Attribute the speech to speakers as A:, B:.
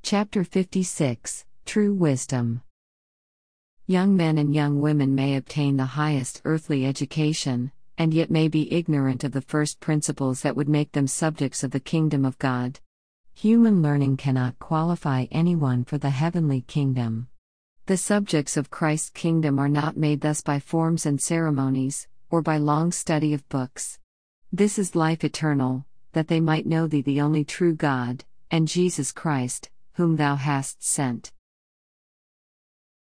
A: Chapter 56, True Wisdom. Young men and young women may obtain the highest earthly education, and yet may be ignorant of the first principles that would make them subjects of the kingdom of God. Human learning cannot qualify anyone for the heavenly kingdom. The subjects of Christ's kingdom are not made thus by forms and ceremonies, or by long study of books. This is life eternal, that they might know Thee the only true God, and Jesus Christ, whom Thou hast sent.